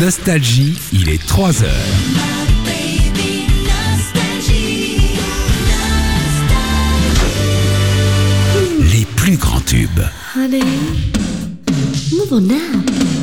Nostalgie, il est 3h. Les plus grands tubes. Honey, move on now.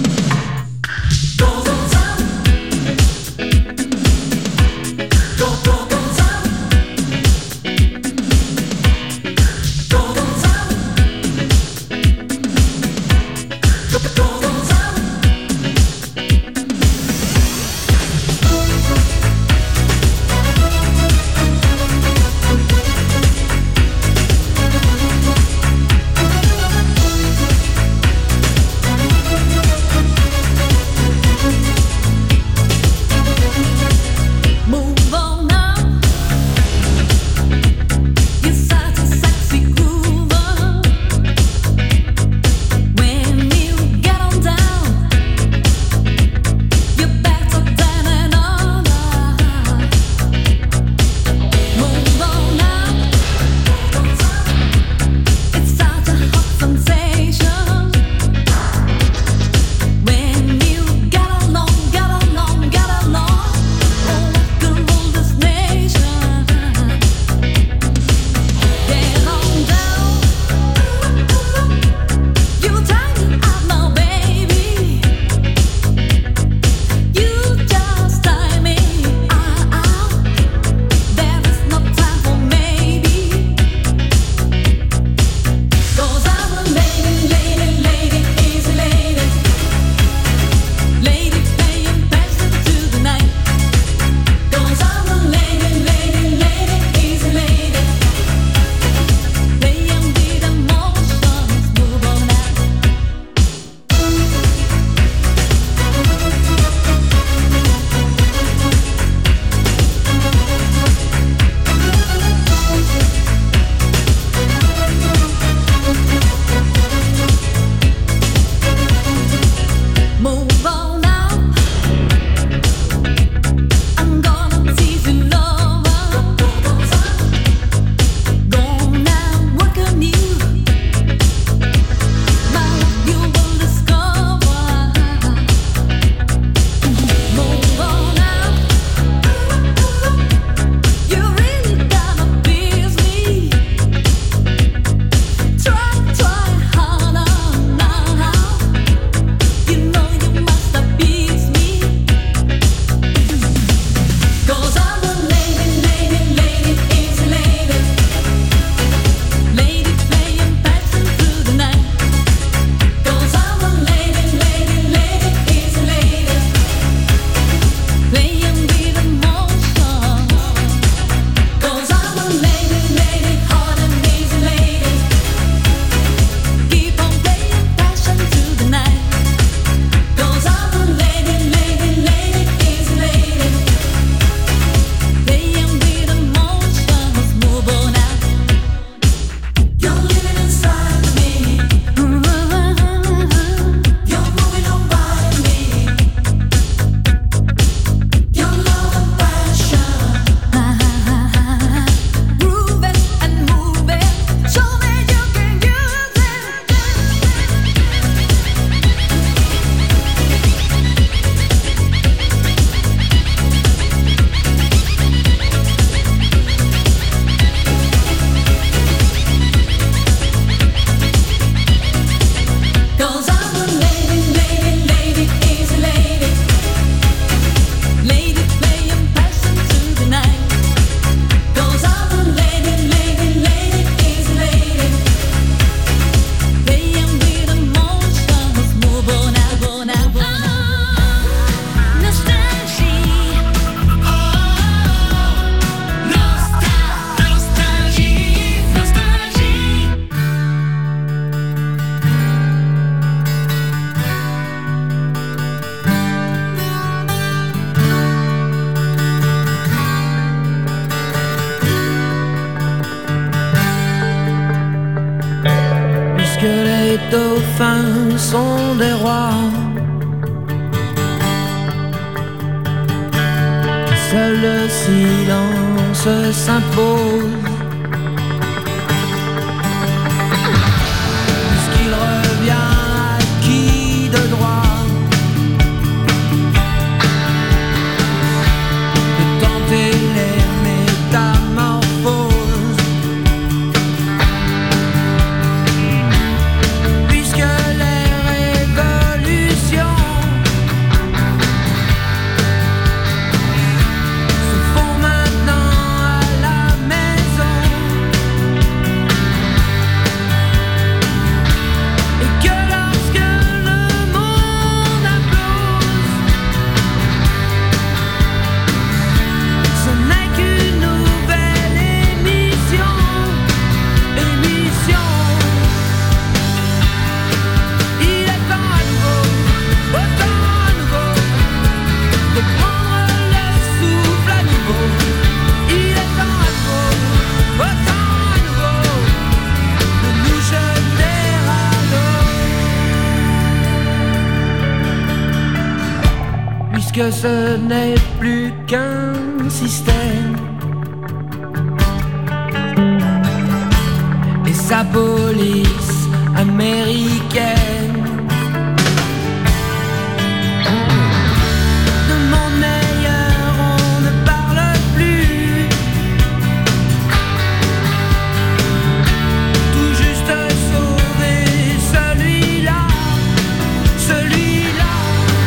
dauphins sont des rois. Seul le silence s'impose. Puisqu'il revient acquis de droit. que ce n'est plus qu'un système. Et sa police américaine. De monde meilleur, on ne parle plus. Tout juste sauver celui-là, celui-là.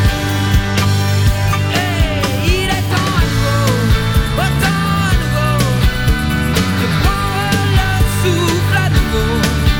Et il est temps à nouveau, autant à nouveau, de prendre le souffle à nouveau.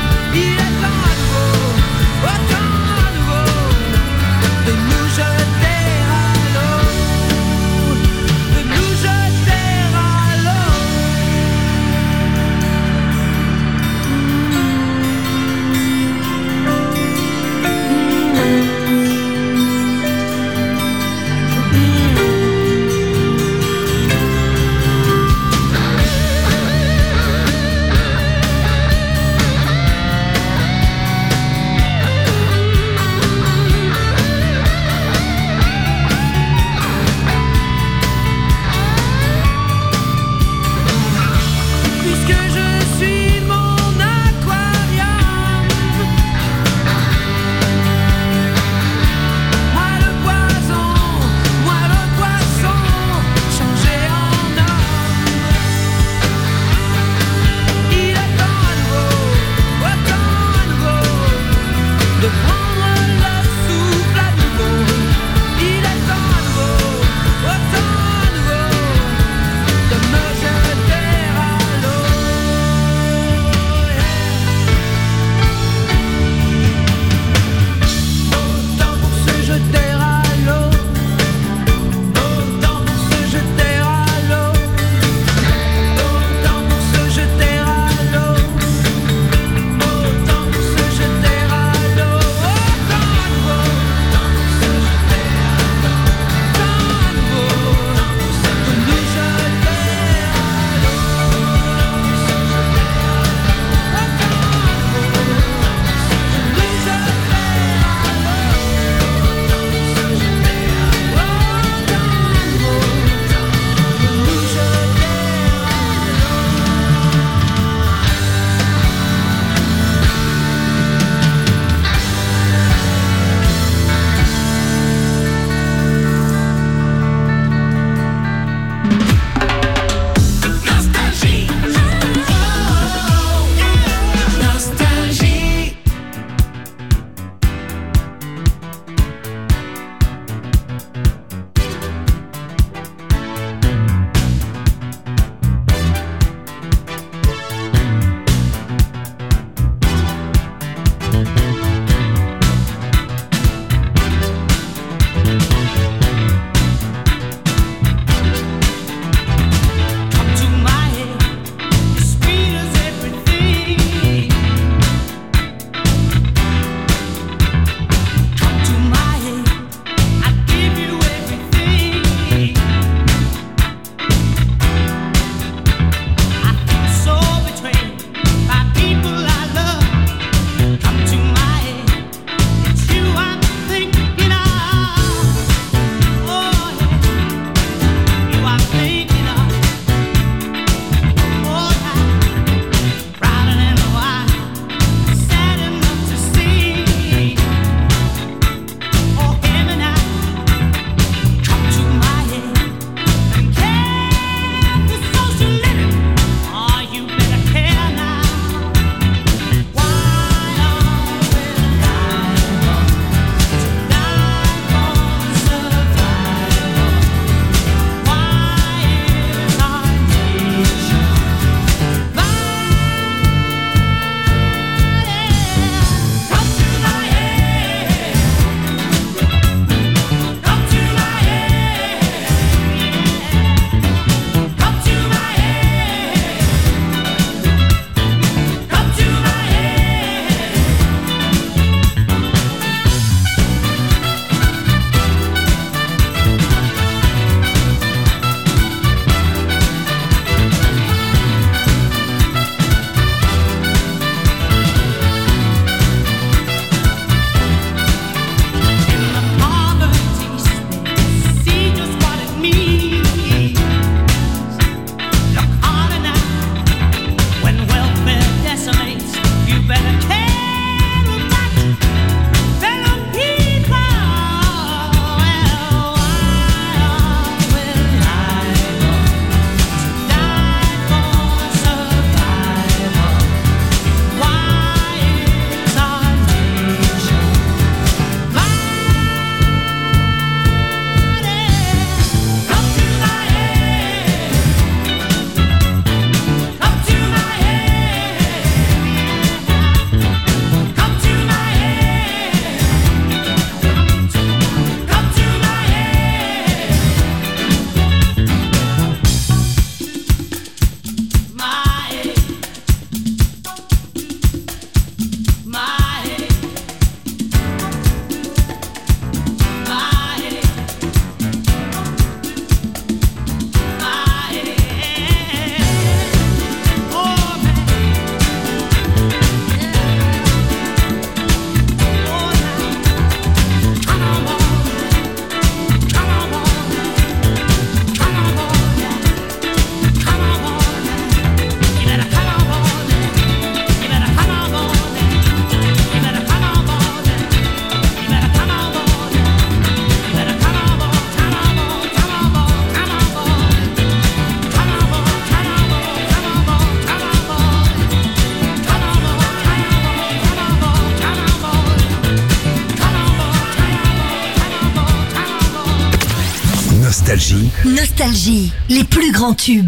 Nostalgie, les plus grands tubes.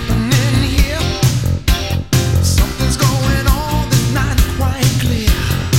Something's going on that's not quite clear.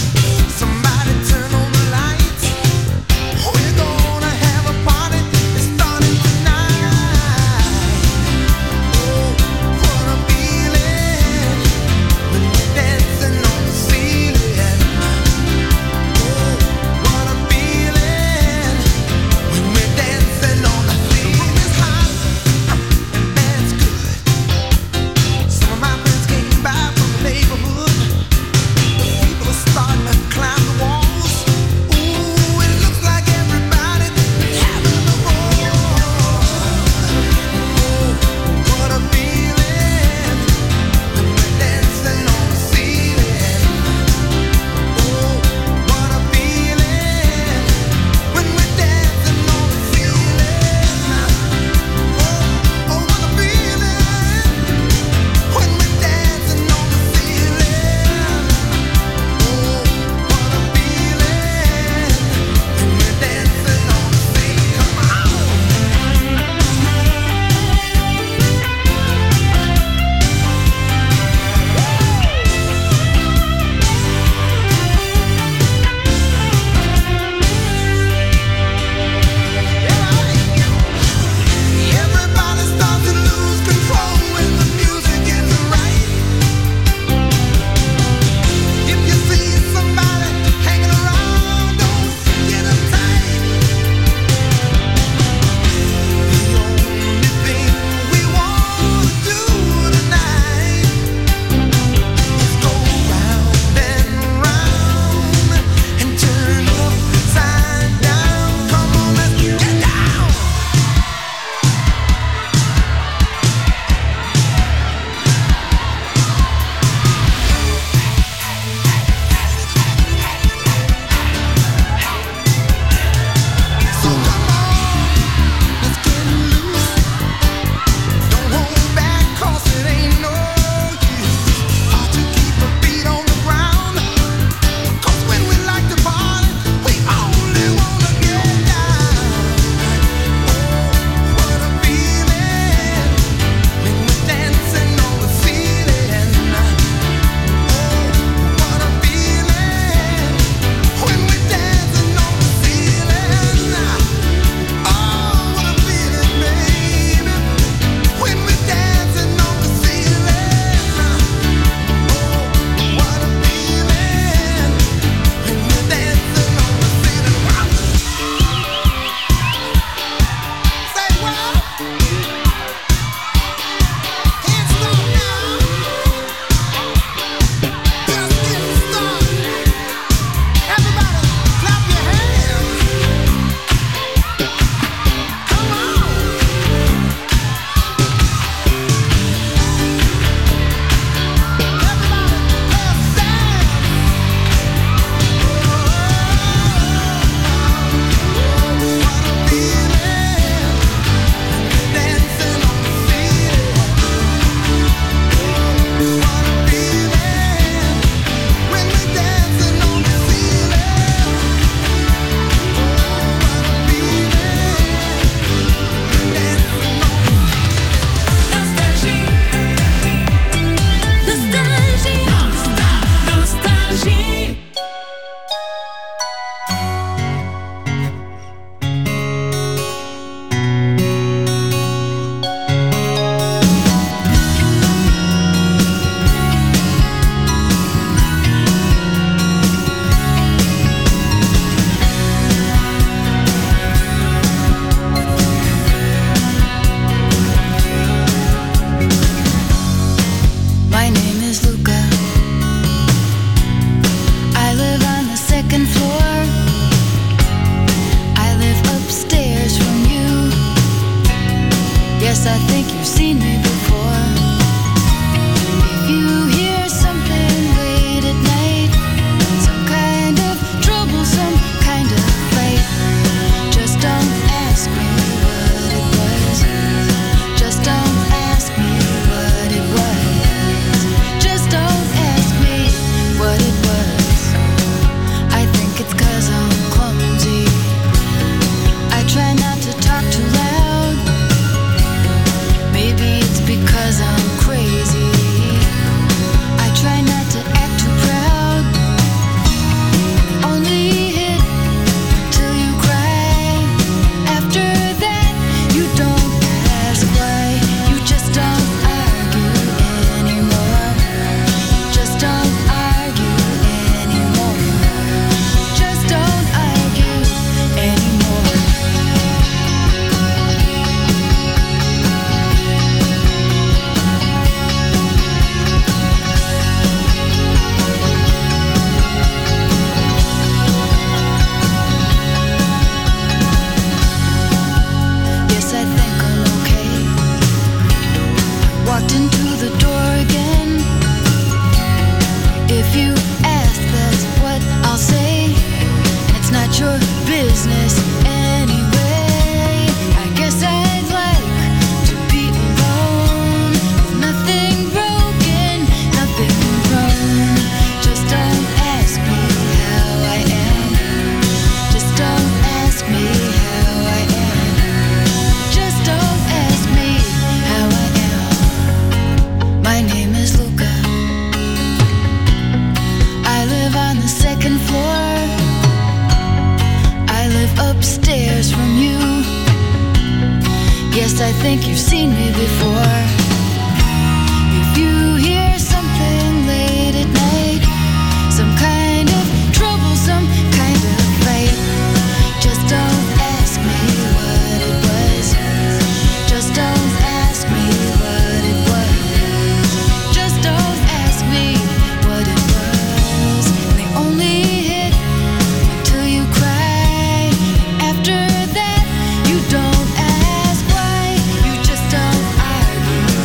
think you've seen me before. If you hear something late at night, some kind of trouble, some kind of fight, just don't ask me what it was. Just don't ask me what it was. Just don't ask me what it was. They only hit till you cry. After that, you don't ask why. You just don't argue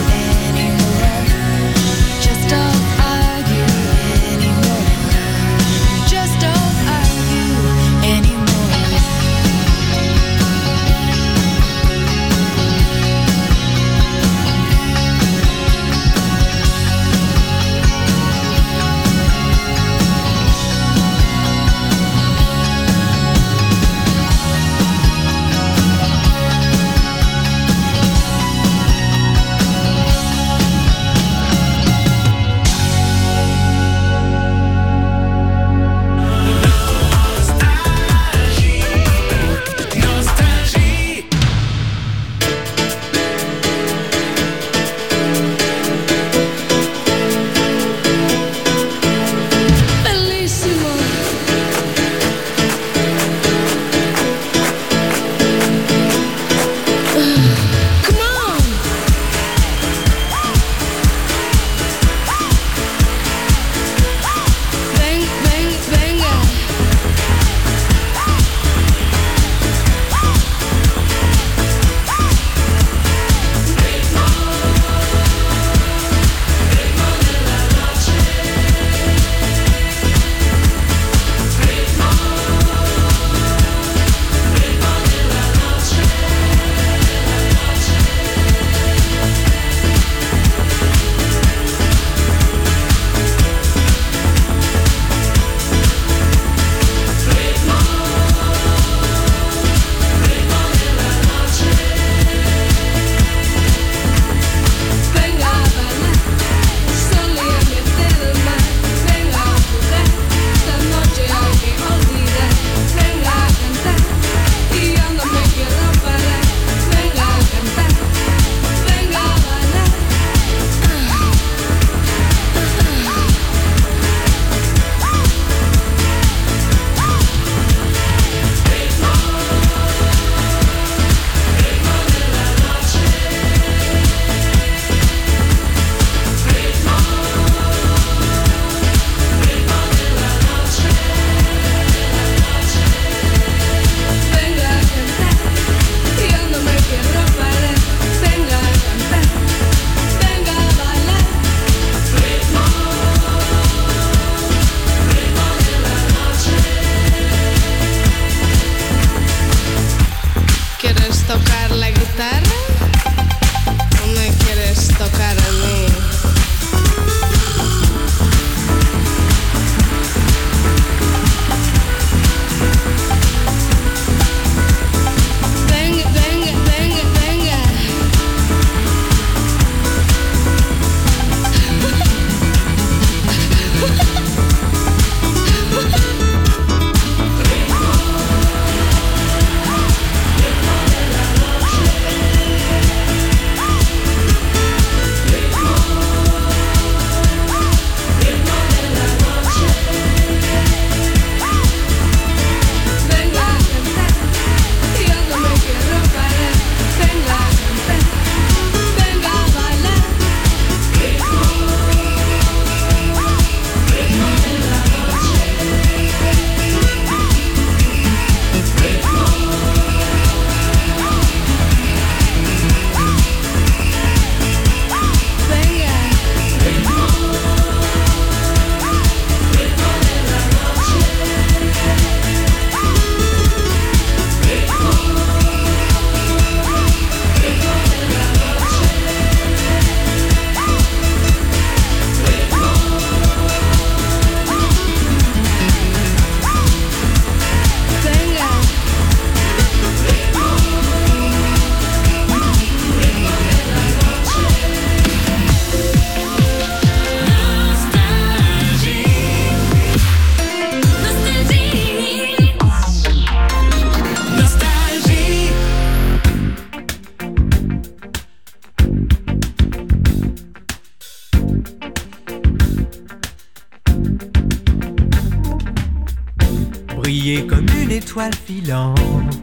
briller comme une étoile filante.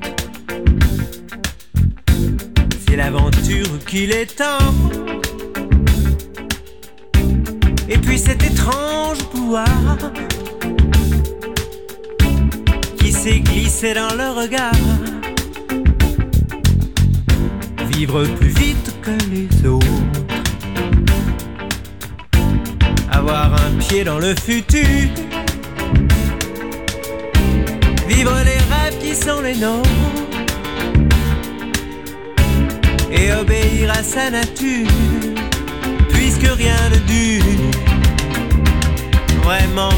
C'est l'aventure qu'il est temps. Et puis cet étrange pouvoir qui s'est glissé dans le regard. Vivre plus vite que les autres, avoir un pied dans le futur, vivre les rêves qui sont les nôtres et obéir à sa nature, puisque rien ne dure vraiment.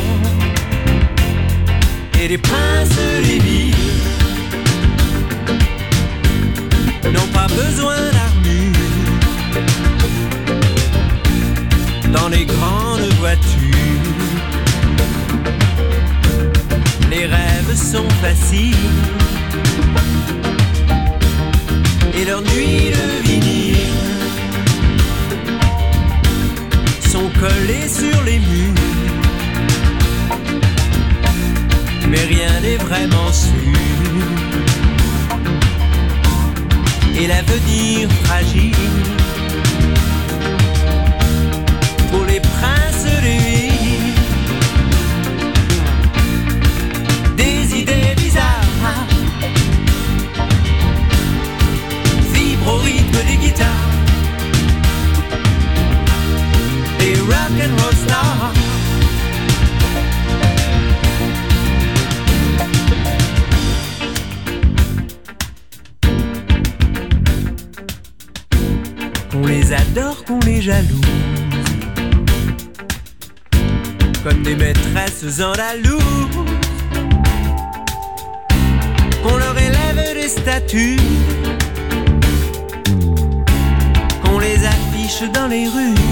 Et les princes des villes n'ont pas besoin d'armure dans les grandes voitures. Les rêves sont faciles et leurs nuits de vinyle sont collées sur les murs. Mais rien n'est vraiment sûr et l'avenir fragile pour les princes des villes. Des idées bizarres vibrent au rythme des guitares, des rock'n'roll stars. Qu'on les adore, qu'on les jalouse, comme des maîtresses andalouse, qu'on leur élève des statues, qu'on les affiche dans les rues.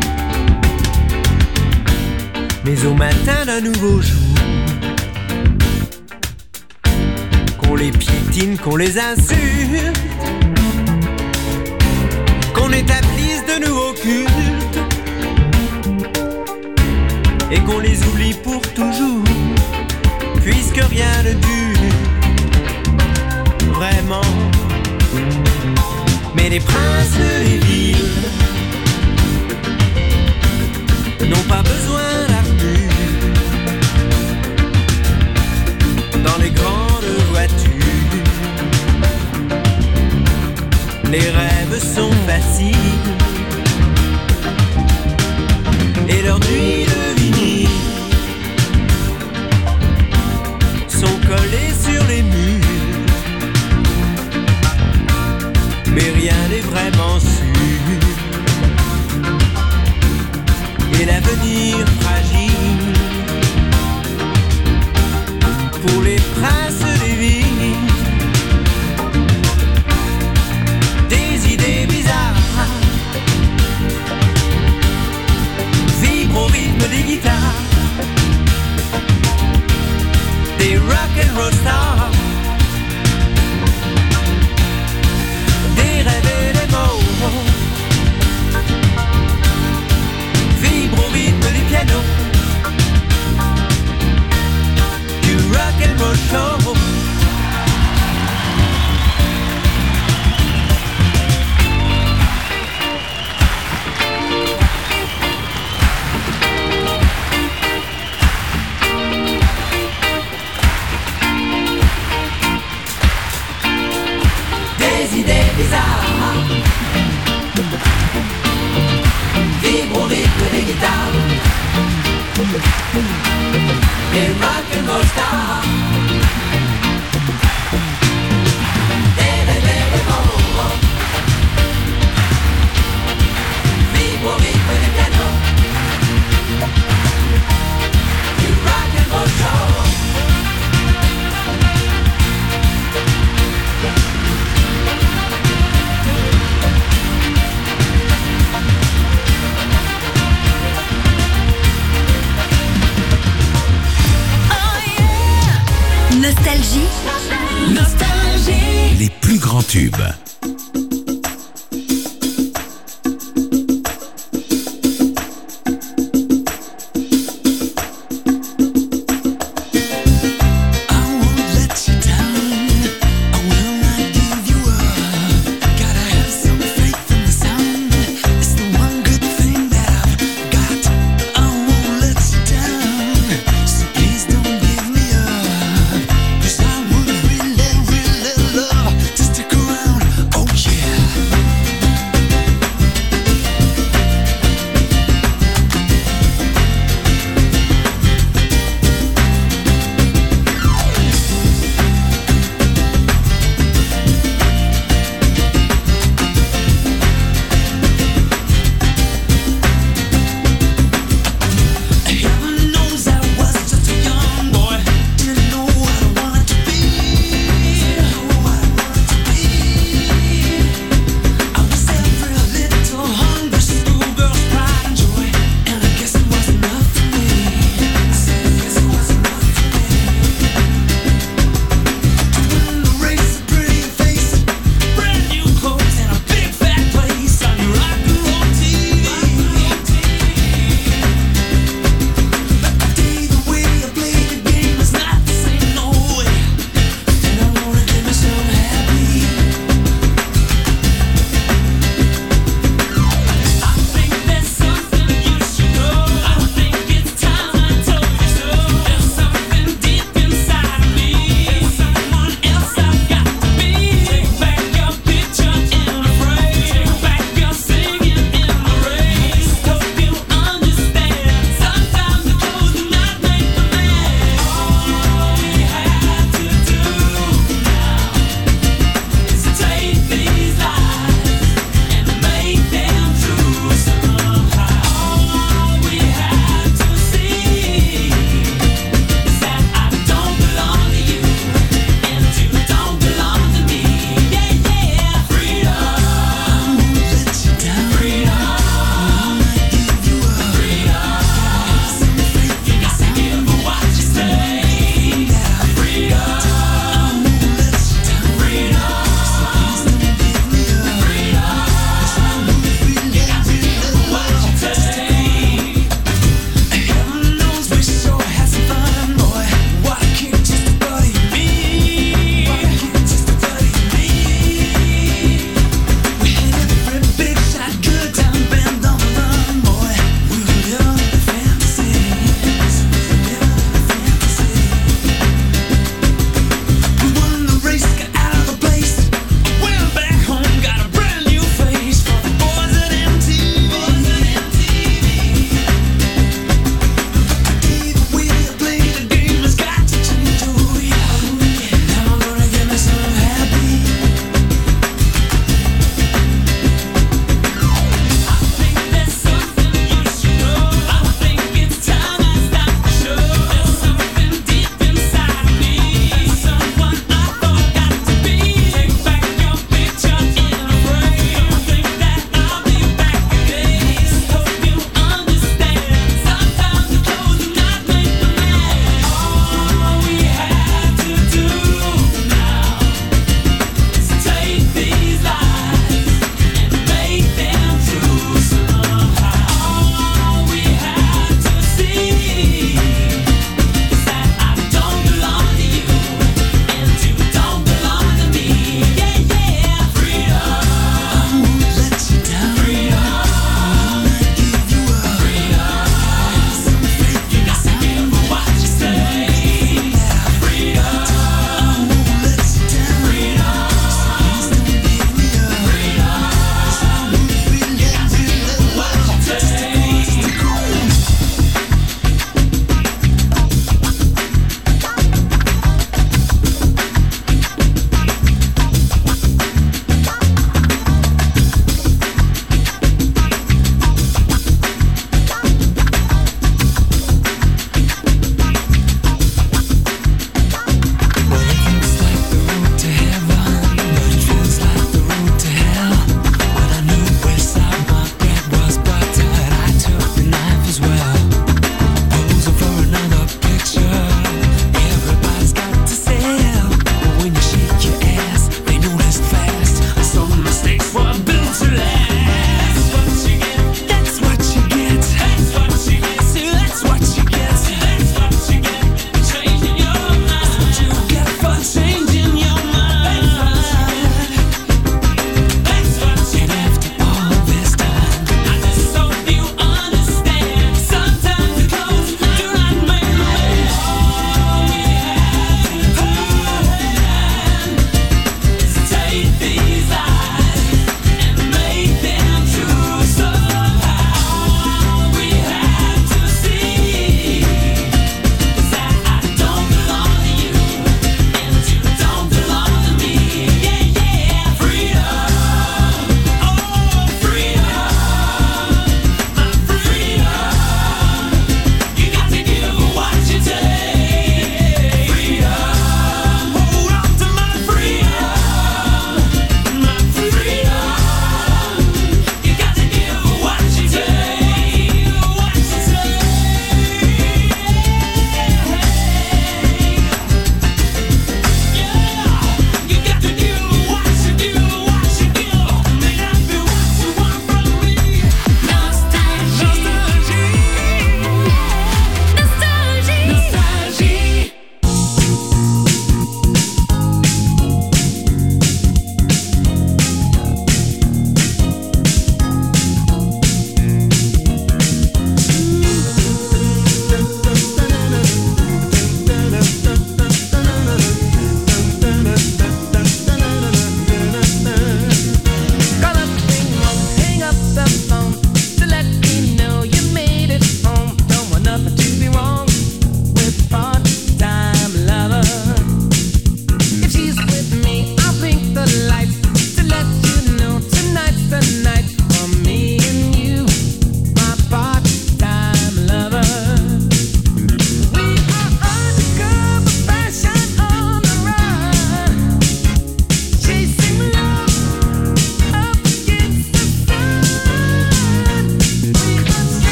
Mais au matin d'un nouveau jour, qu'on les piétine, qu'on les insulte, qu'on établisse de nouveaux cultes et qu'on les oublie pour toujours, puisque rien ne dure vraiment. Mais les princes des villes n'ont pas besoin d'armure dans les grandes voitures. Les rêves sont faciles et leurs nuits de vinyle sont collées sur les murs. Mais rien n'est vraiment sûr et l'avenir fragile pour les princes des villes. Des idées bizarres vibrent au rythme des guitares, des rock'n'roll stars, des rêves et des mots vibrent au rythme des pianos, du rock'n'roll show. Des idées bizarres vibrent au rythme des guitares, des rock'n'roll stars, des rêves et des mots vibrent au rythme des pianos, du rock'n'roll show. Nostalgie. Les plus grands tubes.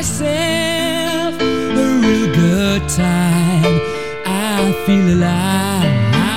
myself a real good time. I feel alive,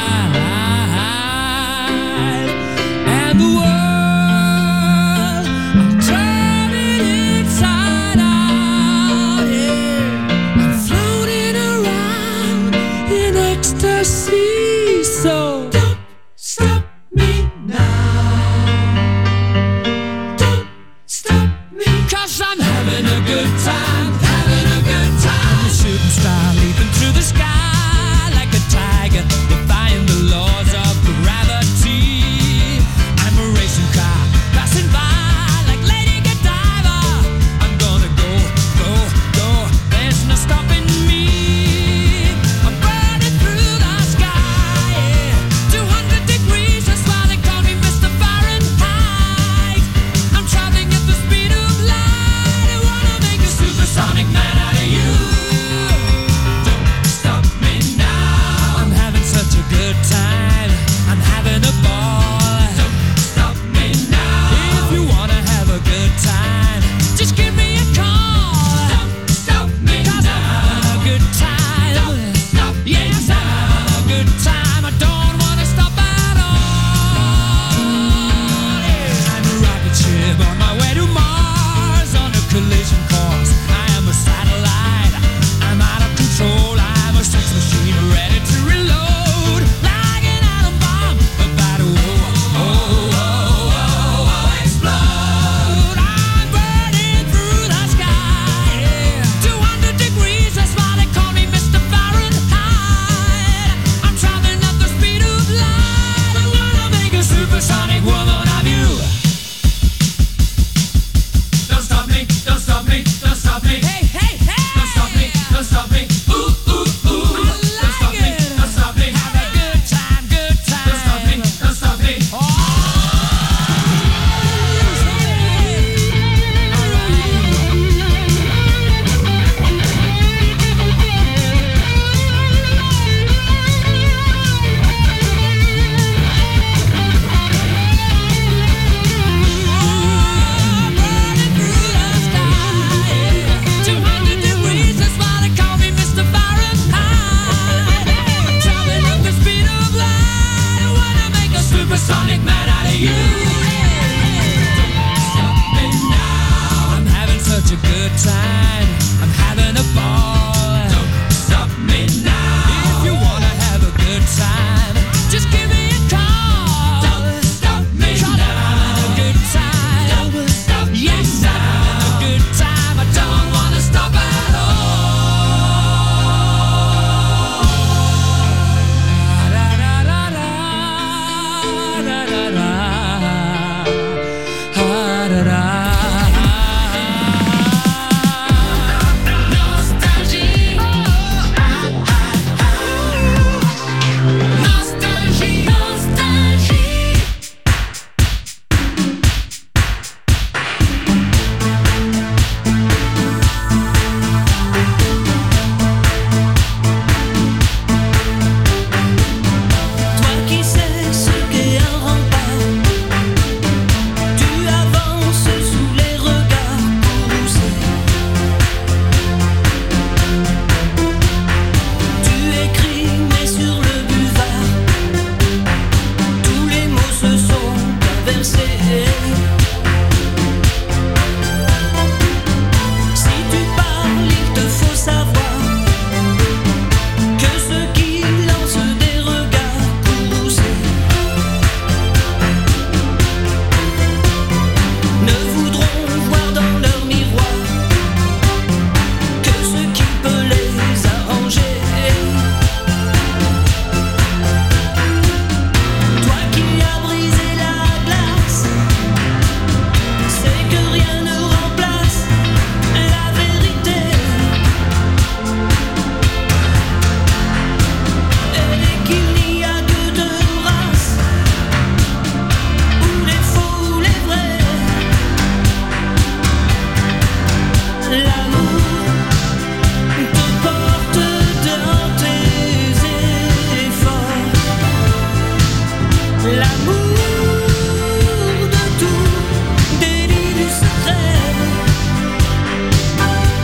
and the world, I'm turning inside out. Yeah, I'm floating around in ecstasy. So don't stop me now. Don't stop me, 'cause I'm having a good time, having a good time. I'm a shooting star leaping through the sky like a tiger, defying the laws of gravity. I'm a racing car passing by like Lady Godiva. I'm gonna go, go, go. There's no stopping me. I'm burning through the sky, yeah. 200 degrees, that's why they call me Mr. Fahrenheit. I'm traveling at the speed of light. I wanna make a supersonic man out of you. Don't stop me now. I'm having such a good time. I'm having a ball. Don't stop me now. If you wanna have a good time, just give me a call. Don't stop me now. 'Cause I'm having a good time. Don't stop me now. Yes, I'm having a good time. I don't wanna stop at all. Yeah. I'm a rocket ship on my way to Mars on a collision course. I am a satellite. I'm out of control. I'm a sex machine ready to reload like an atom bomb about to explode. I'm burning through the sky, yeah. 200 degrees, that's why they call me Mr. Fahrenheit. I'm traveling at the speed of light. I wanna make a supersonic woman of you. Don't stop me, don't stop me, don't stop me. Hey, hey, hey! Don't stop me, don't stop me. Ooh, ooh, ooh. Don't stop me, don't stop me. Have a good time, good time. Don't stop me, don't stop me. Burning through the sky, 200 degrees, that's why they call me Mr. Fahrenheit. Traveling at the speed of light, I wanna make a supersonic man out of you. Don't stop me now. I'm having such a good time. I'm having a ball. Don't stop me now. If you wanna have a good time, just give me a call. Don't stop me now. I'm having a good time. Don't stop me. Yes, I'm having a good time. I don't wanna stop at all. Da da da da da da da da da. Nostalgie. Nostalgie, nostalgie. Toi qui sais ce qu'est un rempart, tu avances sous les regards courroucés. Tu écris mais sur le buvard, tous les mots se sont inversés. Si tu parles, il te faut savoir que ceux qui lancent des regards courroucés ne voudront voir dans leur miroir que ce qui peut les arranger. Toi qui as brisé la glace, c'est que rien ne remplace la vérité. Et qu'il n'y a que deux races, ou les faux ou les vrais. L'amour te porte dans tes efforts. L'amour de tout délit du secret.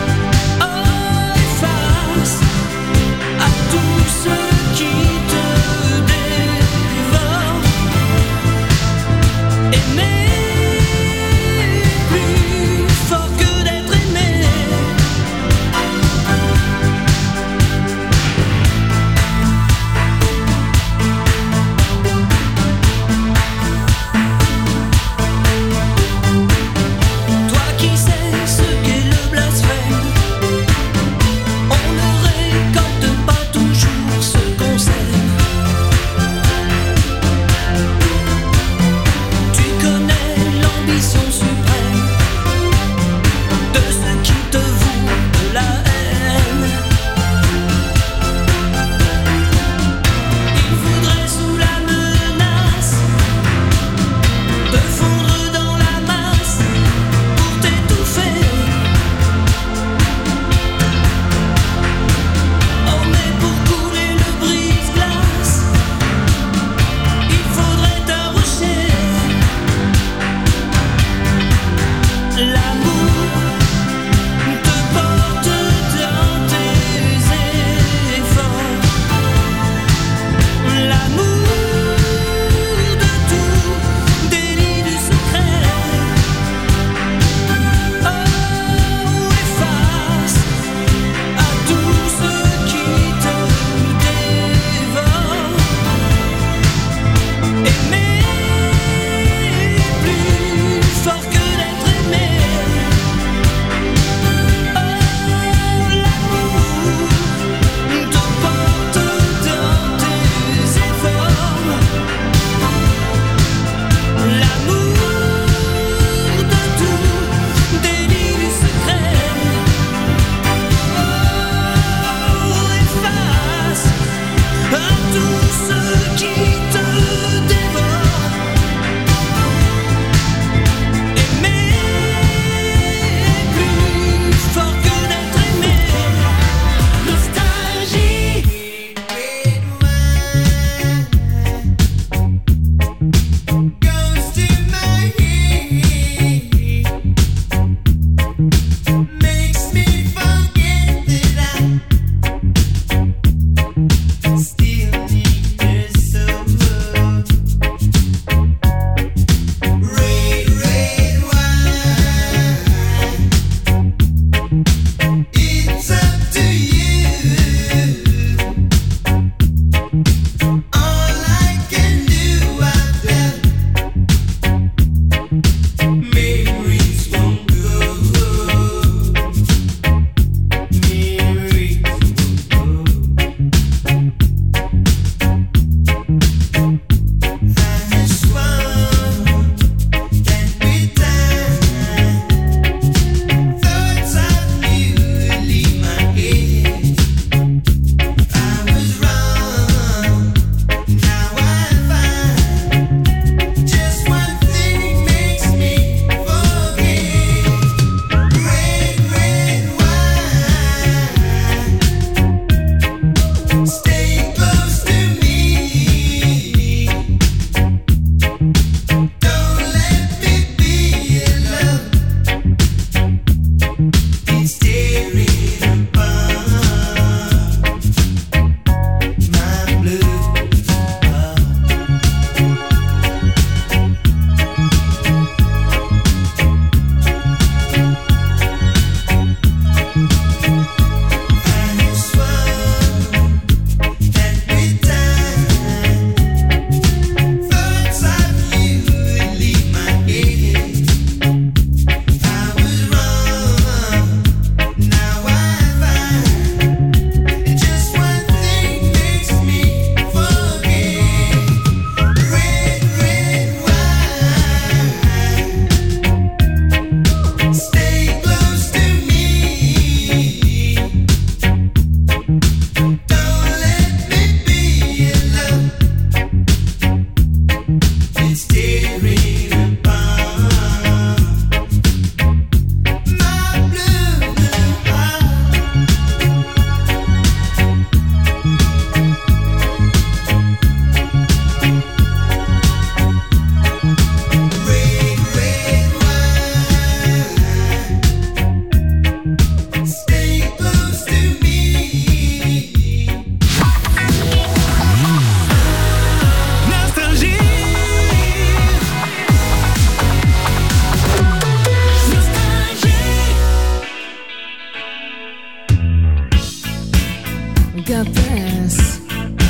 got this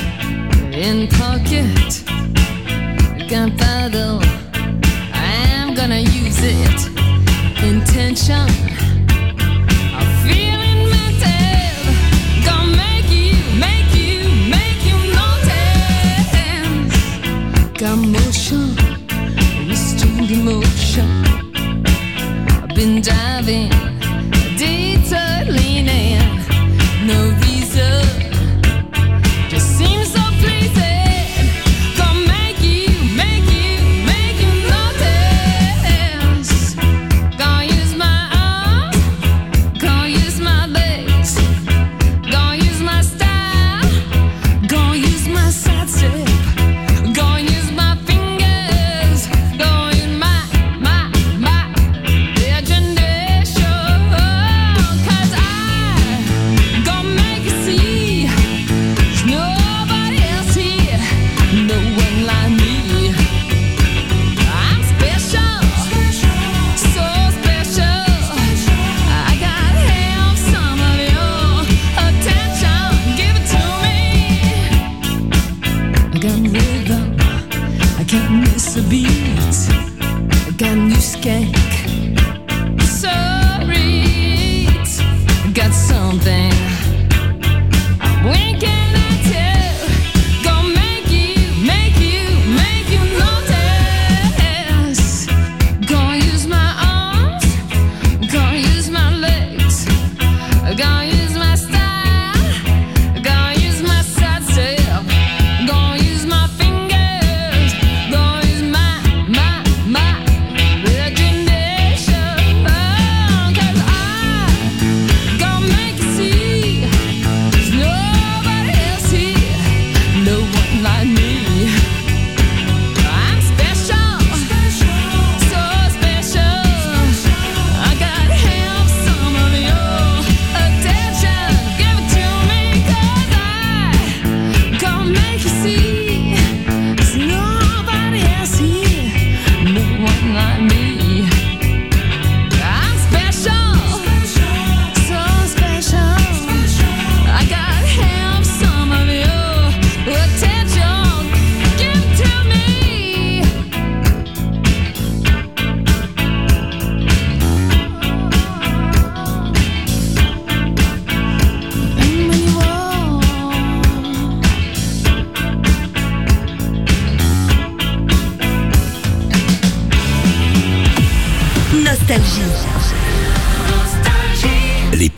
in pocket, gunpowder. I'm gonna use it. Intention of feeling mental. Gonna make you notice. Got motion, restrained emotion. I've been diving, detour leaning. No reason, just seems so pleasing. Gonna make you notice. Gonna use my arms, gonna use my legs, gonna use my style, gonna use my side step, gonna use my fingers, gonna use my legendary.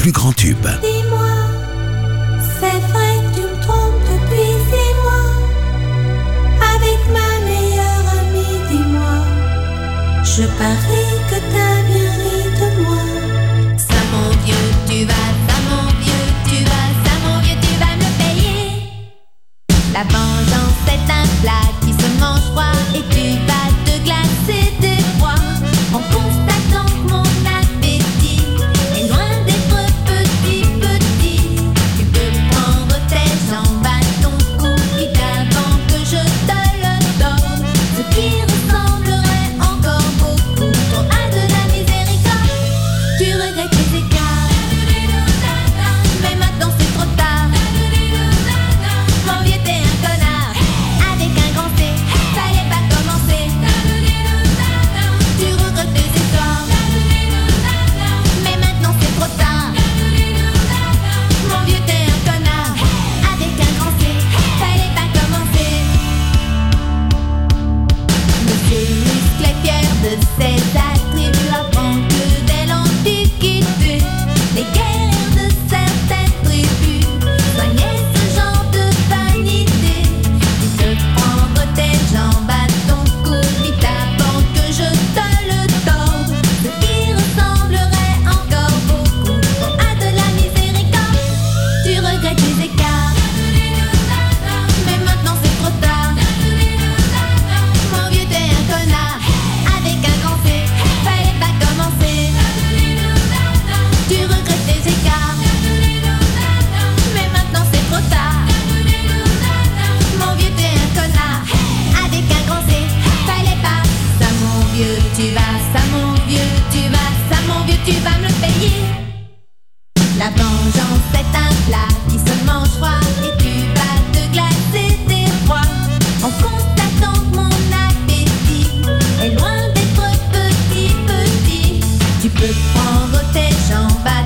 plus grands tubes. Dis-moi, c'est vrai que tu me trompes depuis 6 mois. Avec ma meilleure amie, dis-moi, je parie que t'as bien ri de moi. Ça mon vieux, tu vas, ça mon vieux, tu vas, ça mon vieux, tu vas me payer. La vengeance est un plat qui se mange froid et tu vas te glacer d'effroi en constatant que mon appétit est loin d'être petit, petit. Tu peux prendre tes jambes à ton cou vite avant que je te le donne. Ce qui ressemblerait encore beaucoup trop à de la miséricorde. Tu regrettes tes écarts, mais maintenant c'est trop tard. Mon vieux t'es un connard, avec un grand C, fallait pas commencer. Tu regrettes tes histoires, mais maintenant c'est trop tard. Mon vieux t'es un connard, avec un grand C, fallait pas commencer. Monsieur Muscle est fier de ses attributs avant que dès l'Antiquité les guerriers de certaines tribus soignaient ce genre de vanité. Tu peux prendre tes jambes à ton cou vite avant que je te le torde. Ce qui ressemblerait encore beaucoup trop à de la miséricorde. Tu regrettes les écarts, mais maintenant c'est trop tard. Mon vieux t'es un connard, avec un grand C, fallait pas commencer. Tu regrettes tes écarts, mais maintenant c'est trop tard. Mon vieux t'es un connard, avec un grand C, fallait pas. Ça mon vieux tu vas, ça mon vieux tu vas, ça mon vieux tu vas me le payer. La vengeance est un plat qui se mange froid et tu vas te glacer d'effroi en constatant que mon appétit est loin d'être petit, petit. Tu peux prendre tes jambes à